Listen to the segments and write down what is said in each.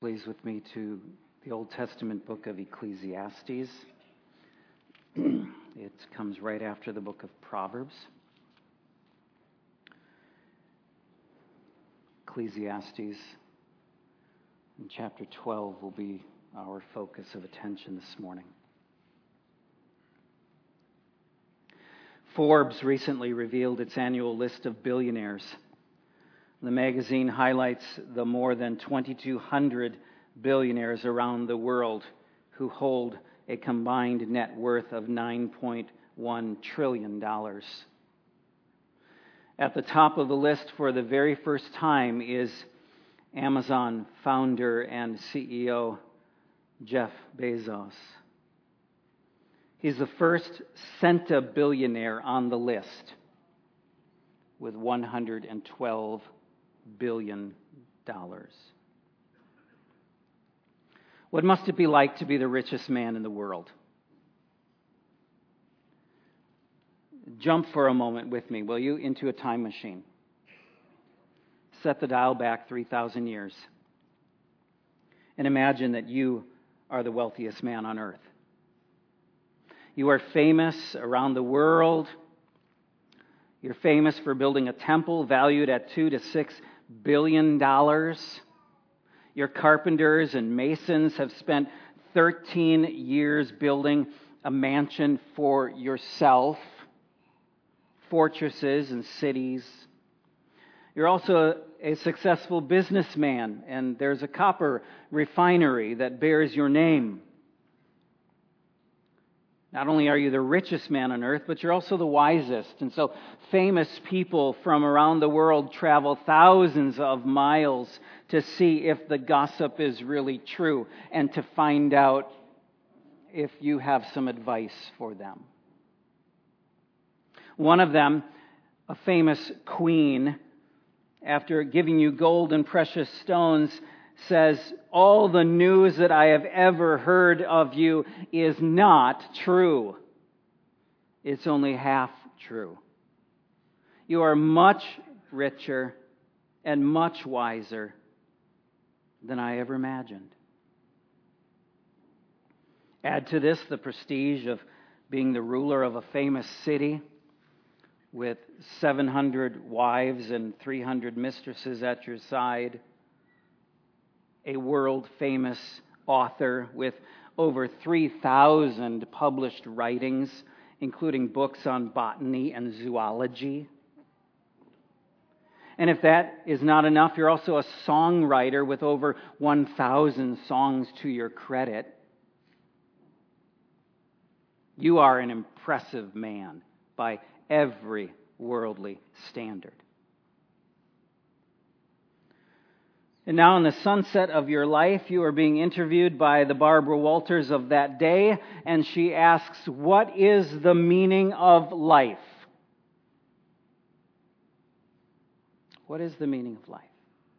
Please with me to the Old Testament book of Ecclesiastes. It comes right after the book of Proverbs. Ecclesiastes in chapter 12 will be our focus of attention this morning. Forbes recently revealed its annual list of billionaires. The magazine highlights the more than 2,200 billionaires around the world who hold a combined net worth of $9.1 trillion. At the top of the list for the very first time is Amazon founder and CEO Jeff Bezos. He's the first centabillionaire on the list with $112 billion. What must it be like to be the richest man in the world? Jump for a moment with me, will you, into a time machine. Set the dial back 3,000 years. And imagine that you are the wealthiest man on earth. You are famous around the world. You're famous for building a temple valued at $2 to $6 billion. Your carpenters and masons have spent 13 years building a mansion for yourself, fortresses and cities. You're also a successful businessman, and there's a copper refinery that bears your name. Not only are you the richest man on earth, but you're also the wisest. And so famous people from around the world travel thousands of miles to see if the gossip is really true and to find out if you have some advice for them. One of them, a famous queen, after giving you gold and precious stones, says, "All the news that I have ever heard of you is not true. It's only half true. You are much richer and much wiser than I ever imagined." Add to this the prestige of being the ruler of a famous city with 700 wives and 300 mistresses at your side. A world-famous author with over 3,000 published writings, including books on botany and zoology. And if that is not enough, you're also a songwriter with over 1,000 songs to your credit. You are an impressive man by every worldly standard. And now in the sunset of your life, you are being interviewed by the Barbara Walters of that day, and she asks, "What is the meaning of life?" What is the meaning of life?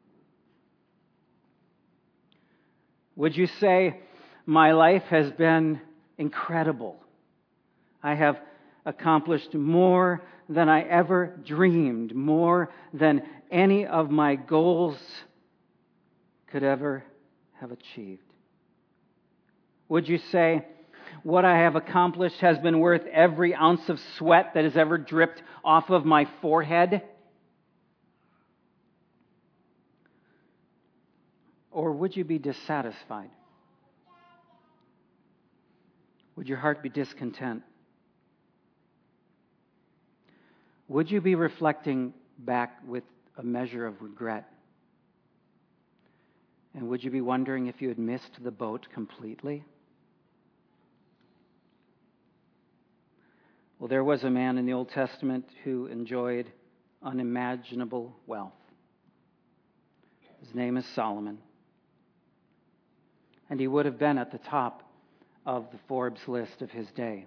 Would you say, "My life has been incredible. I have accomplished more than I ever dreamed, more than any of my goals could ever have achieved"? Would you say, "What I have accomplished has been worth every ounce of sweat that has ever dripped off of my forehead"? Or would you be dissatisfied? Would your heart be discontent? Would you be reflecting back with a measure of regret? And would you be wondering if you had missed the boat completely? Well, there was a man in the Old Testament who enjoyed unimaginable wealth. His name is Solomon. And he would have been at the top of the Forbes list of his day.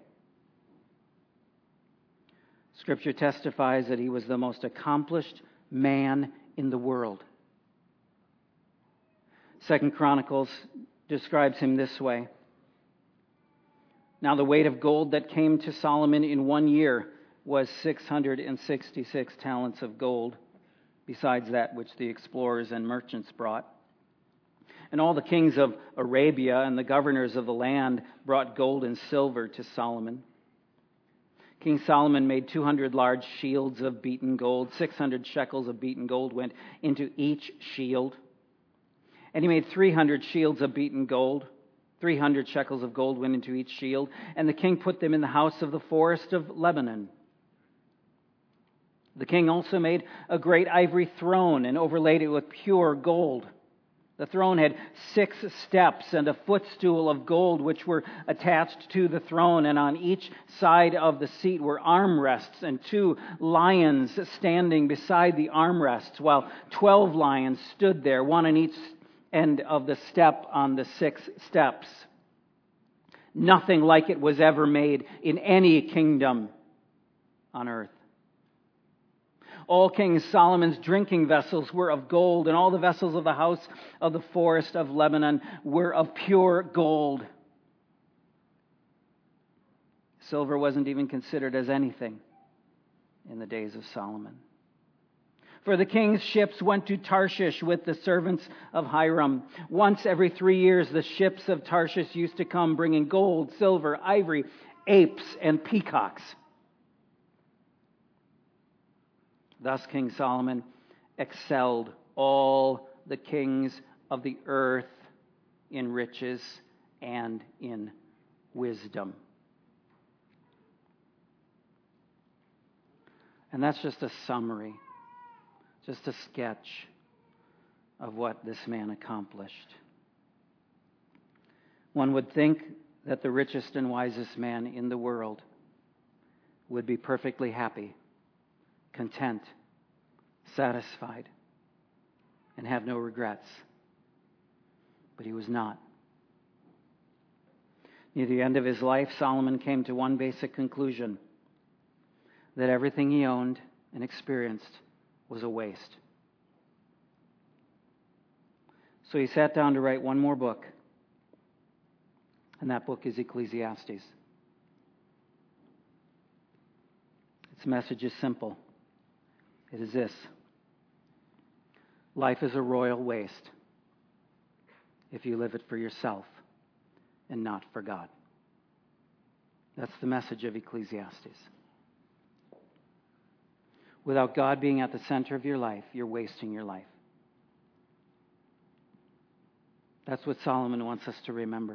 Scripture testifies that he was the most accomplished man in the world. 2 Chronicles describes him this way. "Now the weight of gold that came to Solomon in 1 year was 666 talents of gold, besides that which the explorers and merchants brought. And all the kings of Arabia and the governors of the land brought gold and silver to Solomon. King Solomon made 200 large shields of beaten gold. 600 shekels of beaten gold went into each shield. And he made 300 shields of beaten gold. 300 shekels of gold went into each shield. And the king put them in the house of the forest of Lebanon. The king also made a great ivory throne and overlaid it with pure gold. The throne had 6 steps and a footstool of gold which were attached to the throne, and on each side of the seat were armrests and 2 lions standing beside the armrests, while 12 lions stood there, one on each end of the step on the 6 steps. Nothing like it was ever made in any kingdom on earth. All King Solomon's drinking vessels were of gold, and all the vessels of the house of the forest of Lebanon were of pure gold. Silver wasn't even considered as anything in the days of Solomon. For the king's ships went to Tarshish with the servants of Hiram. Once every 3 years, the ships of Tarshish used to come bringing gold, silver, ivory, apes, and peacocks. Thus King Solomon excelled all the kings of the earth in riches and in wisdom. And that's just a summary, just a sketch of what this man accomplished. One would think that the richest and wisest man in the world would be perfectly happy, content, satisfied, and have no regrets. But he was not. Near the end of his life, Solomon came to one basic conclusion: that everything he owned and experienced was a waste. So he sat down to write one more book, and that book is Ecclesiastes. Its message is simple. It is this: life is a royal waste if you live it for yourself and not for God. That's the message of Ecclesiastes. Without God being at the center of your life, you're wasting your life. That's what Solomon wants us to remember.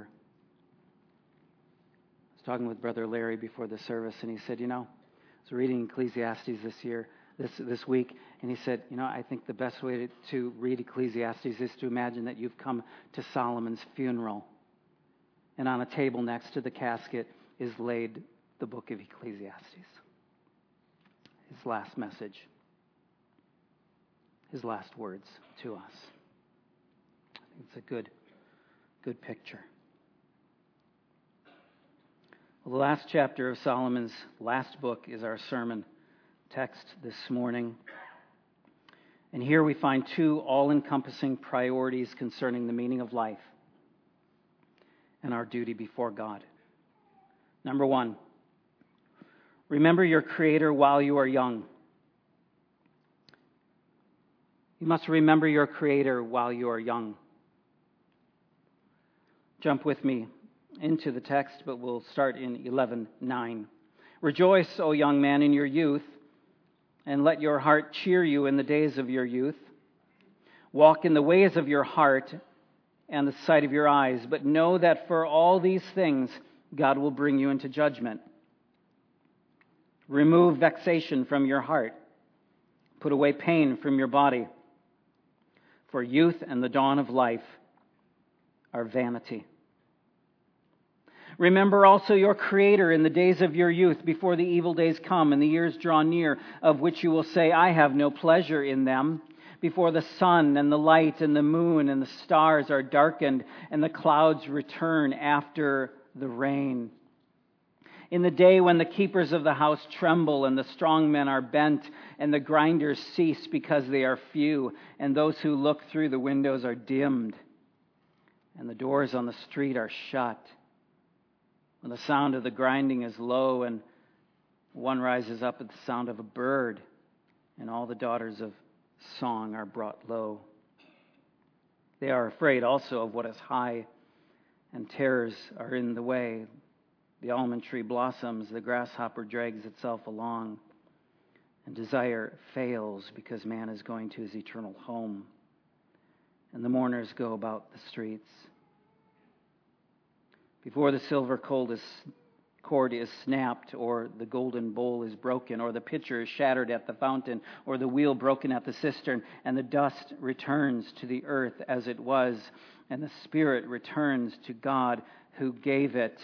I was talking with Brother Larry before the service, and he said, I was reading Ecclesiastes this week, and he said, I think the best way to read Ecclesiastes is to imagine that you've come to Solomon's funeral, and on a table next to the casket is laid the book of Ecclesiastes. His last message, his last words to us. I think it's a good picture. Well, the last chapter of Solomon's last book is our sermon text this morning. And here we find 2 all-encompassing priorities concerning the meaning of life and our duty before God. Number 1, remember your Creator while you are young. You must remember your Creator while you are young. Jump with me into the text, but we'll start in 11:9. Rejoice, O young man, in your youth, and let your heart cheer you in the days of your youth. Walk in the ways of your heart and the sight of your eyes, but know that for all these things God will bring you into judgment. Remove vexation from your heart. Put away pain from your body. For youth and the dawn of life are vanity. Remember also your Creator in the days of your youth, before the evil days come and the years draw near, of which you will say, I have no pleasure in them. Before the sun and the light and the moon and the stars are darkened and the clouds return after the rain. In the day when the keepers of the house tremble and the strong men are bent and the grinders cease because they are few and those who look through the windows are dimmed and the doors on the street are shut. When the sound of the grinding is low and one rises up at the sound of a bird and all the daughters of song are brought low. They are afraid also of what is high, and terrors are in the way. The almond tree blossoms, the grasshopper drags itself along, and desire fails because man is going to his eternal home, and the mourners go about the streets. Before the silver cord is snapped, or the golden bowl is broken, or the pitcher is shattered at the fountain, or the wheel broken at the cistern, and the dust returns to the earth as it was, and the spirit returns to God who gave it.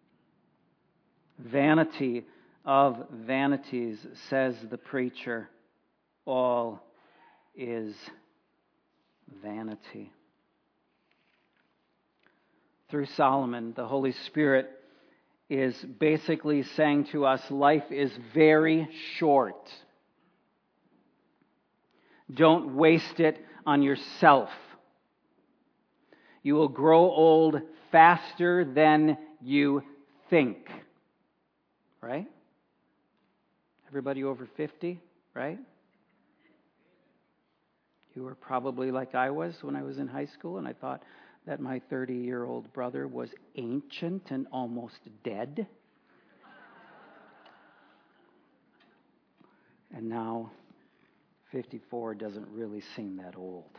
Vanity of vanities, says the preacher, all is vanity. Through Solomon, the Holy Spirit is basically saying to us, life is very short. Don't waste it on yourself. You will grow old faster than you think. Right? Everybody over 50, right? You were probably like I was when I was in high school, and I thought that my 30-year-old brother was ancient and almost dead. And now 54 doesn't really seem that old.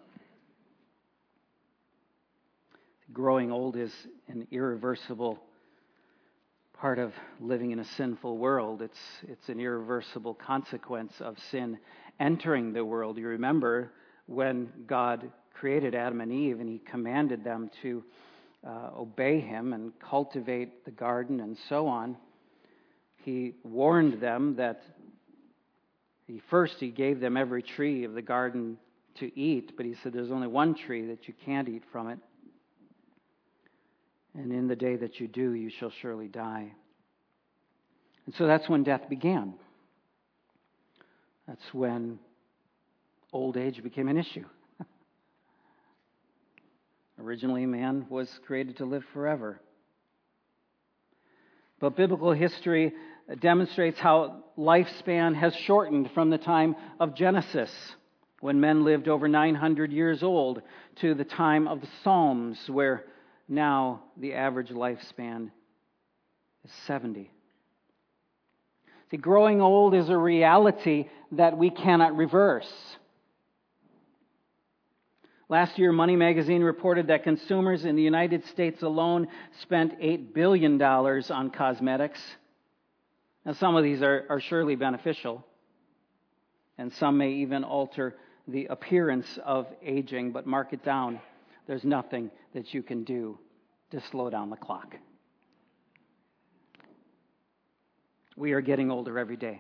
Growing old is an irreversible part of living in a sinful world. It's an irreversible consequence of sin entering the world. You remember when God created Adam and Eve and He commanded them to obey Him and cultivate the garden and so on. He warned them that He gave them every tree of the garden to eat, but He said there's only one tree that you can't eat from it. And in the day that you do, you shall surely die. And so that's when death began. That's when old age became an issue. Originally, man was created to live forever. But biblical history demonstrates how lifespan has shortened from the time of Genesis, when men lived over 900 years old, to the time of the Psalms, where now the average lifespan is 70. See, growing old is a reality that we cannot reverse. Last year, Money Magazine reported that consumers in the United States alone spent $8 billion on cosmetics. Now, some of these are surely beneficial, and some may even alter the appearance of aging, but mark it down. There's nothing that you can do to slow down the clock. We are getting older every day.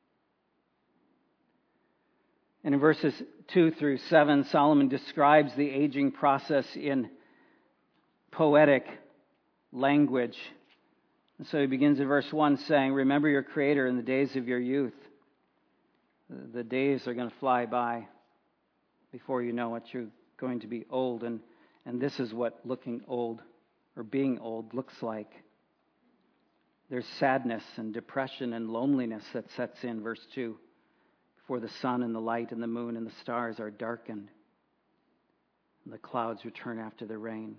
And in verses 2 through 7, Solomon describes the aging process in poetic language. And so he begins in verse 1 saying, "Remember your Creator in the days of your youth." The days are going to fly by before you know it. You're going to be old. And this is what looking old or being old looks like. There's sadness and depression and loneliness that sets in, verse 2. Before the sun and the light and the moon and the stars are darkened, and the clouds return after the rain.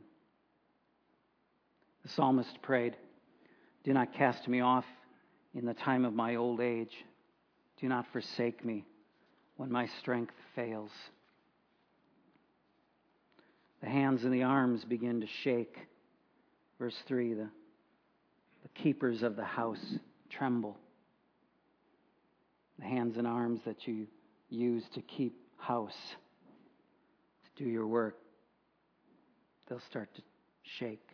The psalmist prayed, "Do not cast me off in the time of my old age. Do not forsake me when my strength fails." The hands and the arms begin to shake. Verse 3, the keepers of the house tremble. The hands and arms that you use to keep house, to do your work, they'll start to shake.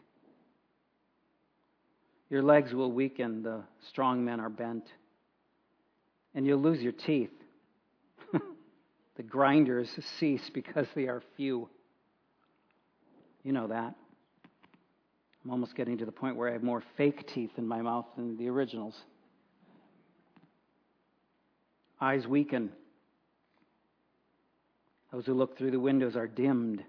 Your legs will weaken, the strong men are bent, and you'll lose your teeth. The grinders cease because they are few. You know that. I'm almost getting to the point where I have more fake teeth in my mouth than the originals. Eyes weaken. Those who look through the windows are dimmed.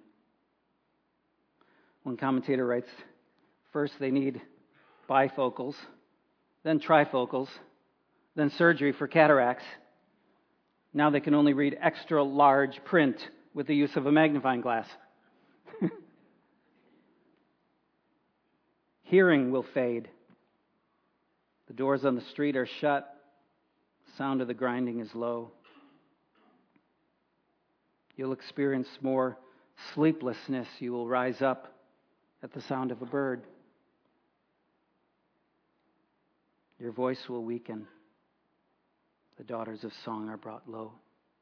One commentator writes, first they need bifocals, then trifocals, then surgery for cataracts. Now they can only read extra large print with the use of a magnifying glass. Hearing will fade. The doors on the street are shut. The sound of the grinding is low. You'll experience more sleeplessness. You will rise up at the sound of a bird. Your voice will weaken. The daughters of song are brought low.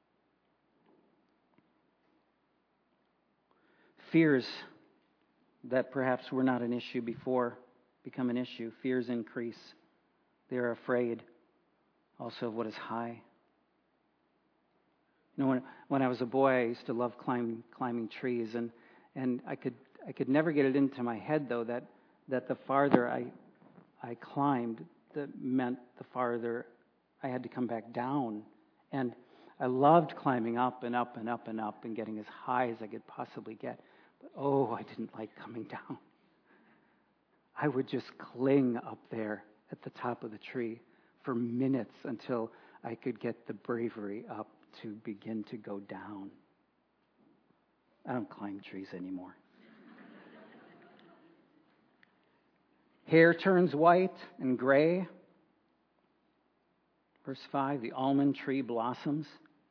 Fears that perhaps were not an issue before become an issue. Fears increase. They are afraid also of what is high. You know, when I was a boy, I used to love climbing trees, and I could never get it into my head though that the farther I climbed, that meant the farther I had to come back down. And I loved climbing up and up and up and up and getting as high as I could possibly get. But I didn't like coming down. I would just cling up there at the top of the tree for minutes until I could get the bravery up to begin to go down. I don't climb trees anymore. Hair turns white and gray. Verse 5, the almond tree blossoms.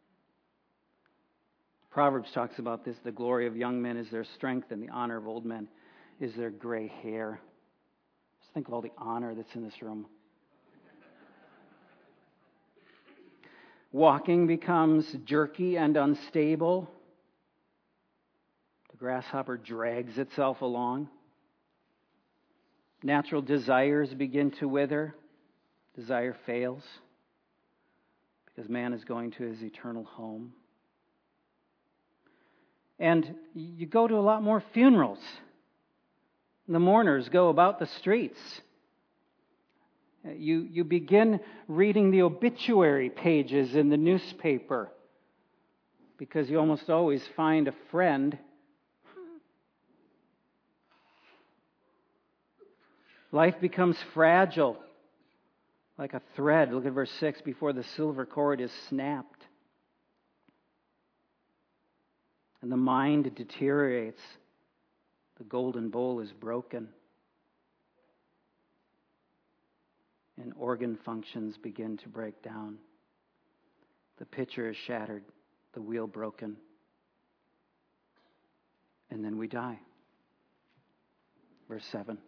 Proverbs talks about this. The glory of young men is their strength, and the honor of old men is their gray hair. Just think of all the honor that's in this room. Walking becomes jerky and unstable. The grasshopper drags itself along. Natural desires begin to wither. Desire fails because man is going to his eternal home. And you go to a lot more funerals. The mourners go about the streets. You begin reading the obituary pages in the newspaper because you almost always find a friend. Life becomes fragile, like a thread. Look at verse 6, before the silver cord is snapped. And the mind deteriorates. The golden bowl is broken. And organ functions begin to break down. The pitcher is shattered, the wheel broken. And then we die. Verse 7.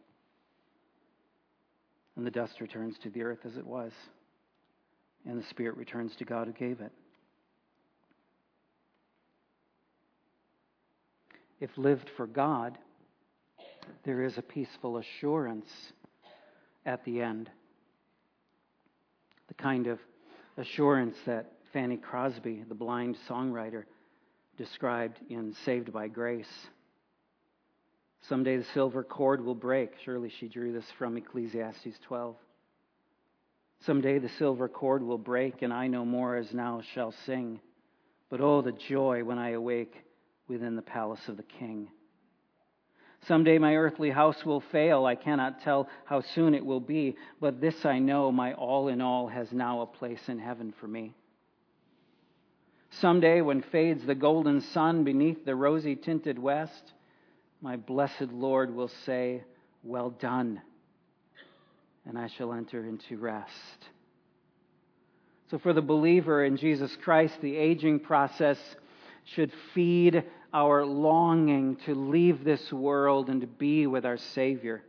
And the dust returns to the earth as it was, and the spirit returns to God who gave it. If lived for God, there is a peaceful assurance at the end. The kind of assurance that Fanny Crosby, the blind songwriter, described in Saved by Grace. Someday the silver cord will break. Surely she drew this from Ecclesiastes 12. Someday the silver cord will break, and I no more as now shall sing. But oh, the joy when I awake within the palace of the King. Someday my earthly house will fail. I cannot tell how soon it will be. But this I know, my all in all has now a place in heaven for me. Someday when fades the golden sun beneath the rosy tinted west, my blessed Lord will say, well done, and I shall enter into rest. So for the believer in Jesus Christ, the aging process should feed our longing to leave this world and to be with our Savior.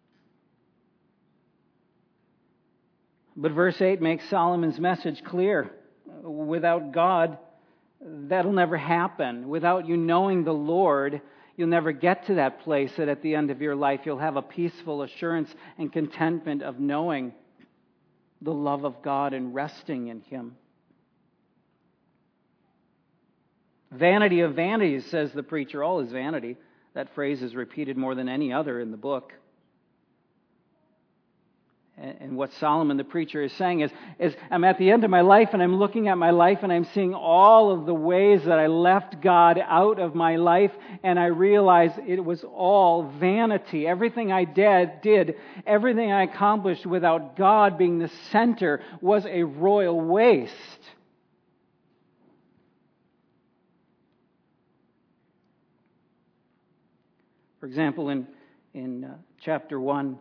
But verse 8 makes Solomon's message clear. Without God, that'll never happen. Without you knowing the Lord, you'll never get to that place that at the end of your life you'll have a peaceful assurance and contentment of knowing the love of God and resting in Him. Vanity of vanities, says the preacher. All is vanity. That phrase is repeated more than any other in the book. And what Solomon the preacher is saying is I'm at the end of my life and I'm looking at my life and I'm seeing all of the ways that I left God out of my life, and I realize it was all vanity. Everything I did, everything I accomplished without God being the center was a royal waste. For example, in chapter 1,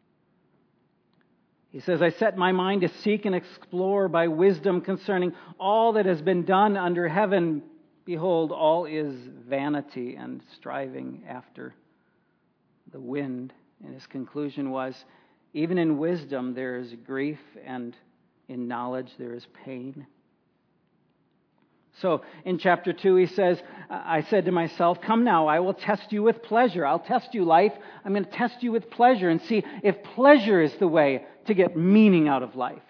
he says, I set my mind to seek and explore by wisdom concerning all that has been done under heaven. Behold, all is vanity and striving after the wind. And his conclusion was, even in wisdom there is grief, and in knowledge there is pain. So in chapter 2 he says, I said to myself, come now, I will test you with pleasure. I'll test you, life. I'm going to test you with pleasure and see if pleasure is the way to get meaning out of life.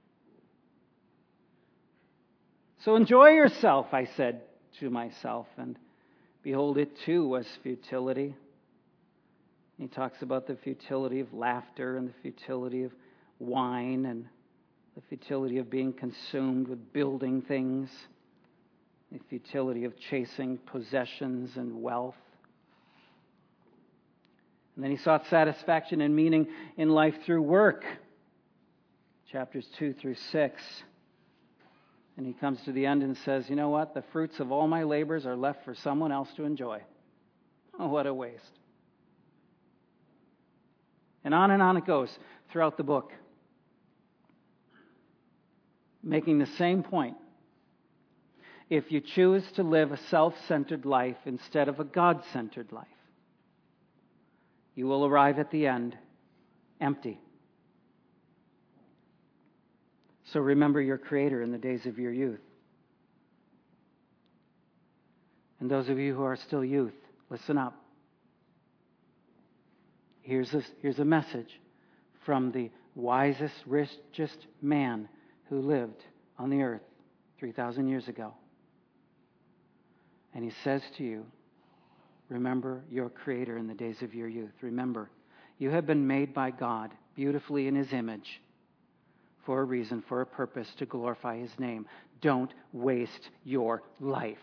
So enjoy yourself, I said to myself. And behold, it too was futility. He talks about the futility of laughter and the futility of wine and the futility of being consumed with building things. The futility of chasing possessions and wealth. And then he sought satisfaction and meaning in life through work. Chapters 2 through 6. And he comes to the end and says, you know what? The fruits of all my labors are left for someone else to enjoy. Oh, what a waste. And on it goes throughout the book. Making the same point. If you choose to live a self-centered life instead of a God-centered life, you will arrive at the end empty. So remember your Creator in the days of your youth. And those of you who are still youth, listen up. Here's a message from the wisest, richest man who lived on the earth 3,000 years ago. And he says to you, remember your Creator in the days of your youth. Remember, you have been made by God beautifully in His image for a reason, for a purpose, to glorify His name. Don't waste your life.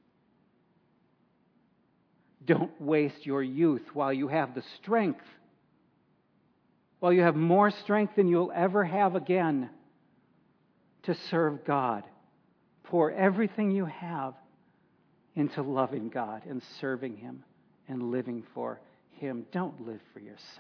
Don't waste your youth while you have the strength, while you have more strength than you'll ever have again to serve God. Pour everything you have into loving God and serving Him and living for Him. Don't live for yourself.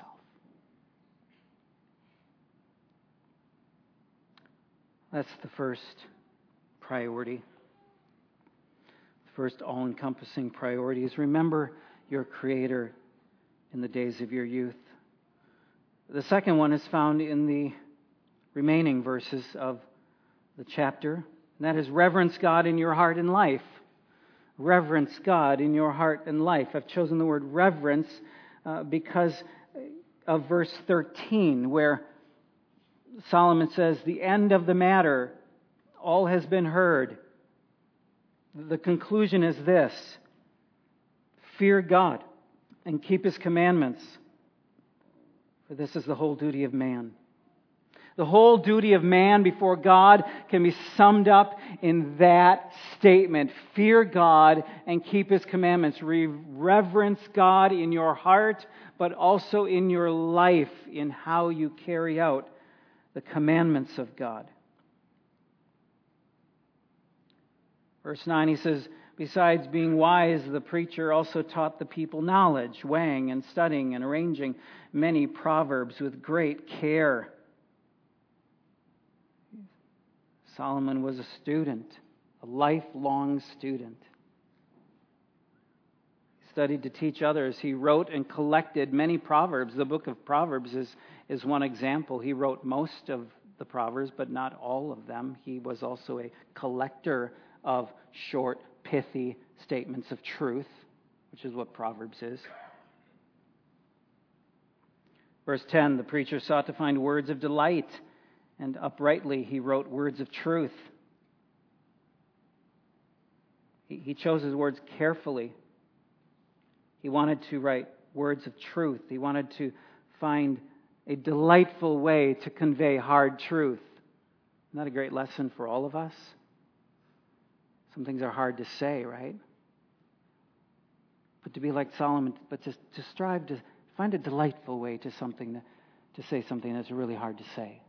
That's the first priority. The first all-encompassing priority is remember your Creator in the days of your youth. The second one is found in the remaining verses of the chapter, and that is reverence God in your heart and life. Reverence God in your heart and life. I've chosen the word reverence because of verse 13, where Solomon says, the end of the matter, all has been heard. The conclusion is this: fear God and keep His commandments, for this is the whole duty of man. The whole duty of man before God can be summed up in that statement. Fear God and keep His commandments. Reverence God in your heart, but also in your life, in how you carry out the commandments of God. Verse 9, he says, besides being wise, the preacher also taught the people knowledge, weighing and studying and arranging many proverbs with great care. Solomon was a student, a lifelong student. He studied to teach others. He wrote and collected many proverbs. The book of Proverbs is one example. He wrote most of the proverbs, but not all of them. He was also a collector of short, pithy statements of truth, which is what Proverbs is. Verse 10, the preacher sought to find words of delight, and uprightly he wrote words of truth. He chose his words carefully. He wanted to write words of truth. He wanted to find a delightful way to convey hard truth. Isn't that a great lesson for all of us? Some things are hard to say, right? But to be like Solomon, but to strive to find a delightful way to say something that's really hard to say.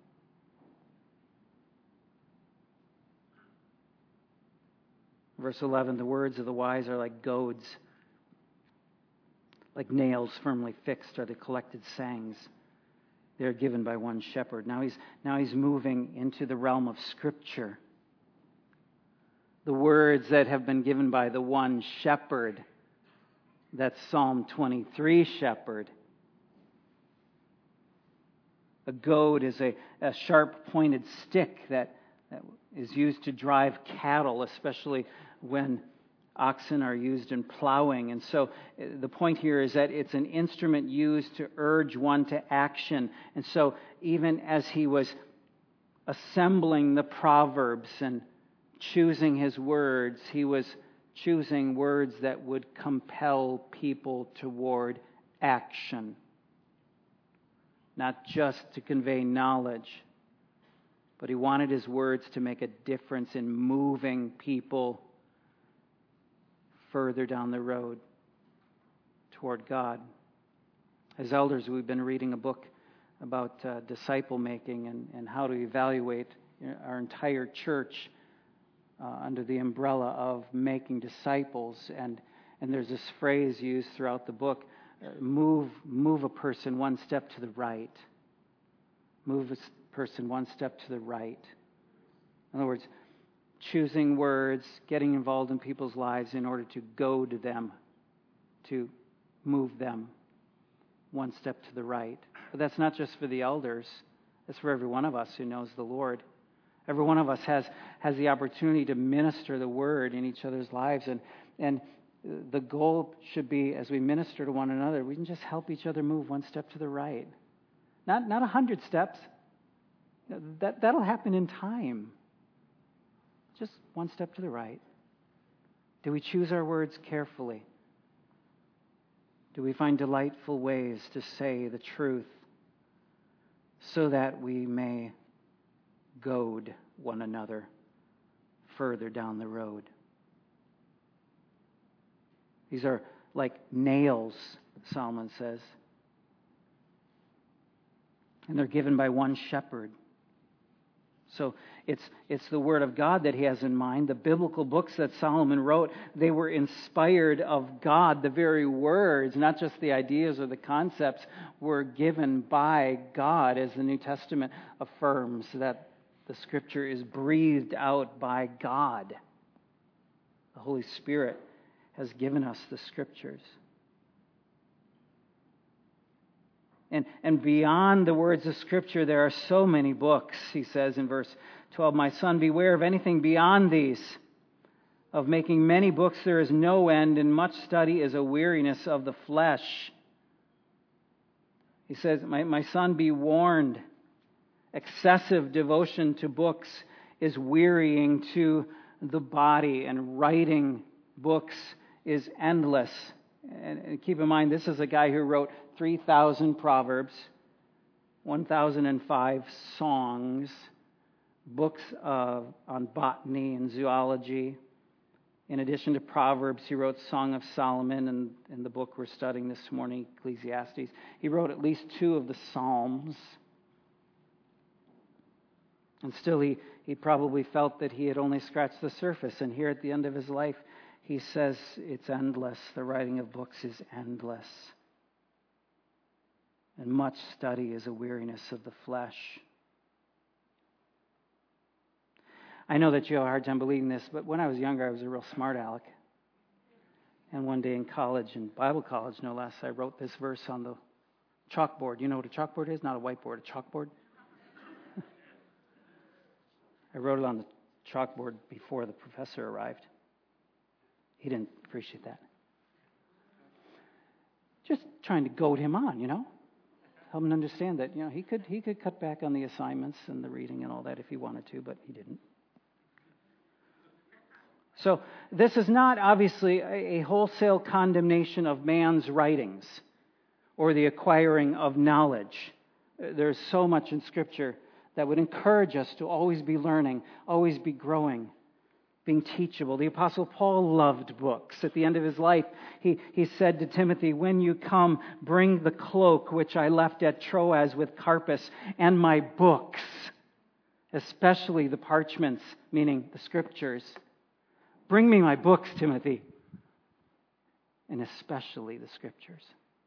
Verse 11, the words of the wise are like goads, like nails firmly fixed are the collected sayings. They're given by one shepherd. Now he's moving into the realm of Scripture. The words that have been given by the one shepherd. That's Psalm 23 shepherd. A goad is a sharp-pointed stick that is used to drive cattle, especially when oxen are used in plowing. And so the point here is that it's an instrument used to urge one to action. And so even as he was assembling the Proverbs and choosing his words, he was choosing words that would compel people toward action. Not just to convey knowledge, but he wanted his words to make a difference in moving people further down the road toward God. As elders, we've been reading a book about disciple making and how to evaluate our entire church under the umbrella of making disciples. And there's this phrase used throughout the book, move a person one step to the right. Move a person one step to the right. In other words, choosing words, getting involved in people's lives in order to goad them, to move them one step to the right. But that's not just for the elders. That's for every one of us who knows the Lord. Every one of us has the opportunity to minister the Word in each other's lives. And the goal should be, as we minister to one another, we can just help each other move one step to the right. Not 100 steps. That'll happen in time. Just one step to the right. Do we choose our words carefully? Do we find delightful ways to say the truth so that we may goad one another further down the road? These are like nails, Solomon says. And they're given by one shepherd. So it's the Word of God that he has in mind. The biblical books that Solomon wrote, they were inspired of God. The very words, not just the ideas or the concepts, were given by God, as the New Testament affirms that the Scripture is breathed out by God. The Holy Spirit has given us the Scriptures. And beyond the words of Scripture, there are so many books, he says in verse 12, "My son, beware of anything beyond these. Of making many books there is no end, and much study is a weariness of the flesh." He says, my son, be warned. Excessive devotion to books is wearying to the body, and writing books is endless. And keep in mind, this is a guy who wrote 3,000 Proverbs, 1,005 songs, books on botany and zoology. In addition to Proverbs, he wrote Song of Solomon, and in the book we're studying this morning, Ecclesiastes. He wrote at least 2 of the Psalms. And still he probably felt that he had only scratched the surface. And here at the end of his life, he says it's endless. The writing of books is endless. And much study is a weariness of the flesh. I know that you have a hard time believing this, but when I was younger, I was a real smart aleck. And one day in college, in Bible college no less, I wrote this verse on the chalkboard. You know what a chalkboard is? Not a whiteboard, a chalkboard. I wrote it on the chalkboard before the professor arrived. He didn't appreciate that. Just trying to goad him on, help him understand that, he could cut back on the assignments and the reading and all that if he wanted to, but he didn't. So this is not obviously a wholesale condemnation of man's writings or the acquiring of knowledge. There's so much in Scripture that would encourage us to always be learning, always be growing, being teachable. The Apostle Paul loved books. At the end of his life, he said to Timothy, "When you come, bring the cloak which I left at Troas with Carpus, and my books, especially the parchments," meaning the Scriptures. "Bring me my books, Timothy, and especially the Scriptures."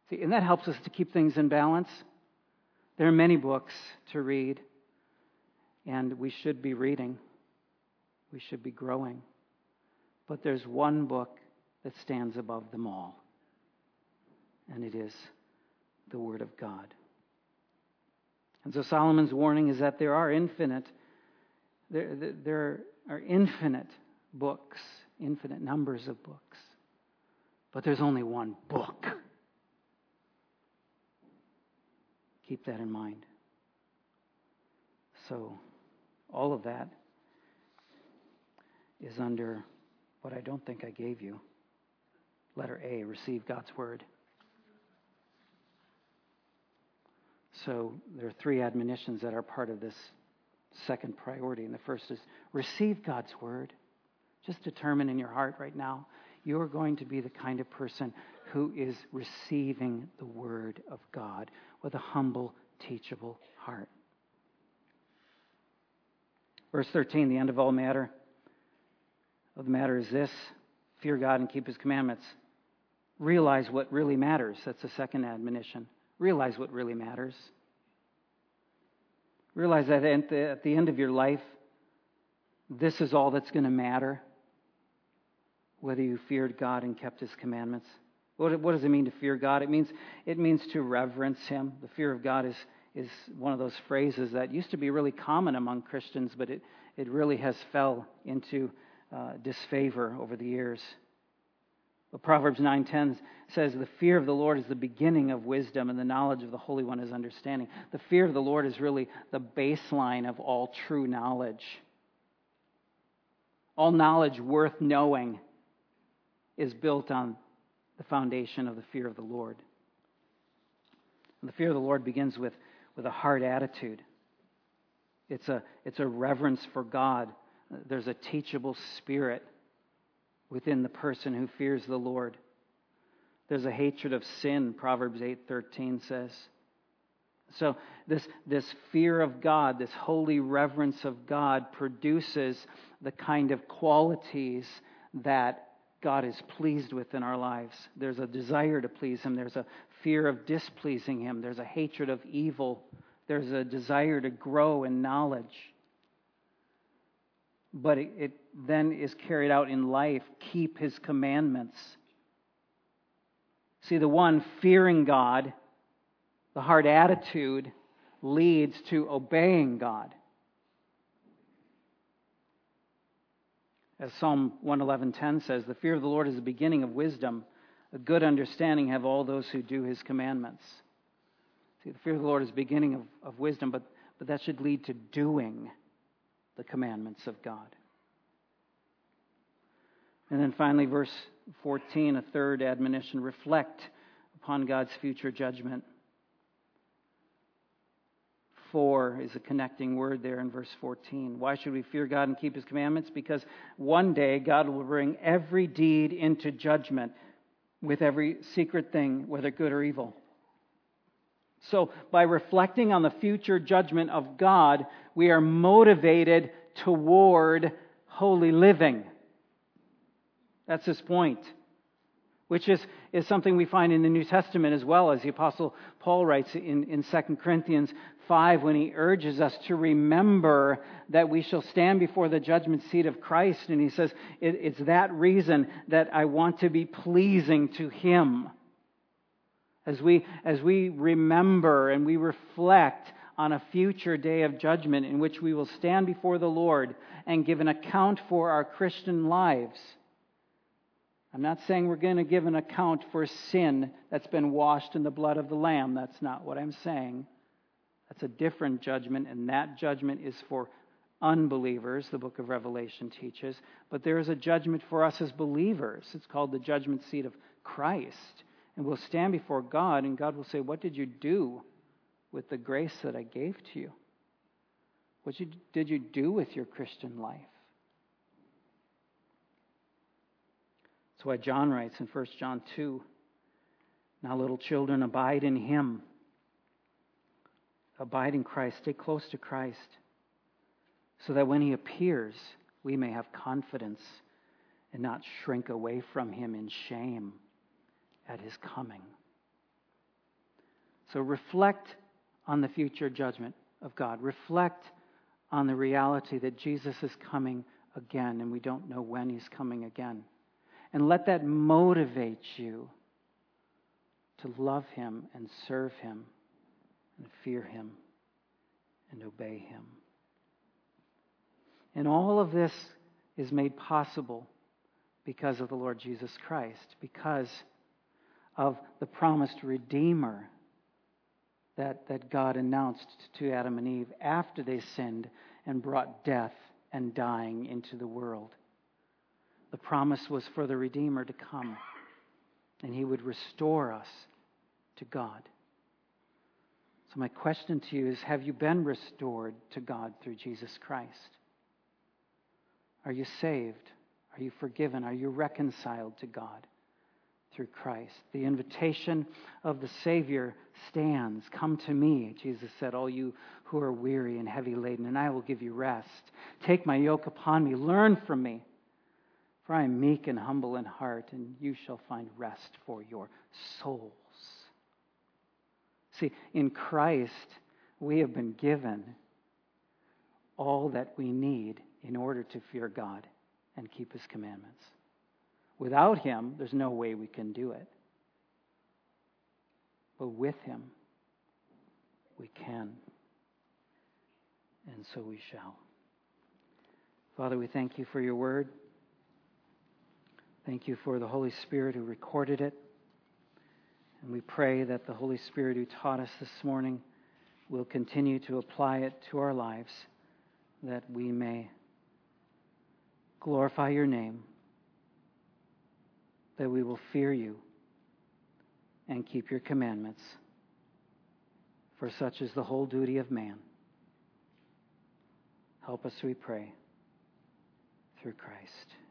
See, and that helps us to keep things in balance. There are many books to read, and we should be reading. We should be growing. But there's one book that stands above them all, and it is the Word of God. And so Solomon's warning is that there are infinite books, infinite numbers of books, but there's only one book. Keep that in mind. So all of that is under what I don't think I gave you. Letter A, receive God's Word. So there are 3 admonitions that are part of this second priority. And the first is receive God's Word. Just determine in your heart right now, you are going to be the kind of person who is receiving the Word of God with a humble, teachable heart. Verse 13, the end of all matter. Well, the matter is this: fear God and keep His commandments. Realize what really matters. That's the second admonition. Realize what really matters. Realize that at the end of your life, this is all that's going to matter. Whether you feared God and kept His commandments. What does it mean to fear God? It means to reverence Him. The fear of God is one of those phrases that used to be really common among Christians, but it really has fell into disfavor over the years. But Proverbs 9:10 says, the fear of the Lord is the beginning of wisdom, and the knowledge of the Holy One is understanding. The fear of the Lord is really the baseline of all true knowledge. All knowledge worth knowing is built on the foundation of the fear of the Lord. And the fear of the Lord begins with a heart attitude. It's a reverence for God. There's a teachable spirit within the person who fears the Lord. There's a hatred of sin, Proverbs 8:13 says. So this fear of God, this holy reverence of God produces the kind of qualities that God is pleased with in our lives. There's a desire to please Him. There's a fear of displeasing Him. There's a hatred of evil. There's a desire to grow in knowledge. But it then is carried out in life. Keep His commandments. See, the one fearing God, the heart attitude, leads to obeying God. As Psalm 111:10 says, the fear of the Lord is the beginning of wisdom. A good understanding have all those who do His commandments. See, the fear of the Lord is the beginning of wisdom, but that should lead to doing the commandments of God. And then finally, verse 14, a third admonition: reflect upon God's future judgment. For is a connecting word there in verse 14. Why should we fear God and keep His commandments? Because one day God will bring every deed into judgment with every secret thing, whether good or evil. So by reflecting on the future judgment of God, we are motivated toward holy living. That's his point. Which is something we find in the New Testament as well, as the Apostle Paul writes in 2 Corinthians 5, when he urges us to remember that we shall stand before the judgment seat of Christ. And he says, it's that reason that I want to be pleasing to Him. As we remember and we reflect on a future day of judgment in which we will stand before the Lord and give an account for our Christian lives. I'm not saying we're going to give an account for sin that's been washed in the blood of the Lamb. That's not what I'm saying. That's a different judgment, and that judgment is for unbelievers, the book of Revelation teaches. But there is a judgment for us as believers. It's called the judgment seat of Christ. And we'll stand before God, and God will say, what did you do with the grace that I gave to you? What did you do with your Christian life? That's why John writes in 1 John 2, now little children, abide in Him. Abide in Christ. Stay close to Christ, so that when He appears, we may have confidence and not shrink away from Him in shame at His coming. So reflect on the future judgment of God. Reflect on the reality that Jesus is coming again, and we don't know when He's coming again. And let that motivate you to love Him and serve Him and fear Him and obey Him. And all of this is made possible because of the Lord Jesus Christ, because of the promised Redeemer that God announced to Adam and Eve after they sinned and brought death and dying into the world. The promise was for the Redeemer to come, and He would restore us to God. So my question to you is, have you been restored to God through Jesus Christ? Are you saved? Are you forgiven? Are you reconciled to God through Christ? The invitation of the Savior stands. Come to me, Jesus said, all you who are weary and heavy laden, and I will give you rest. Take my yoke upon me. Learn from me, for I am meek and humble in heart, and you shall find rest for your souls. See, in Christ, we have been given all that we need in order to fear God and keep His commandments. Without Him, there's no way we can do it. But with Him, we can. And so we shall. Father, we thank You for Your word. Thank You for the Holy Spirit who recorded it. And we pray that the Holy Spirit who taught us this morning will continue to apply it to our lives, that we may glorify Your name, that we will fear You and keep Your commandments, for such is the whole duty of man. Help us, we pray, through Christ.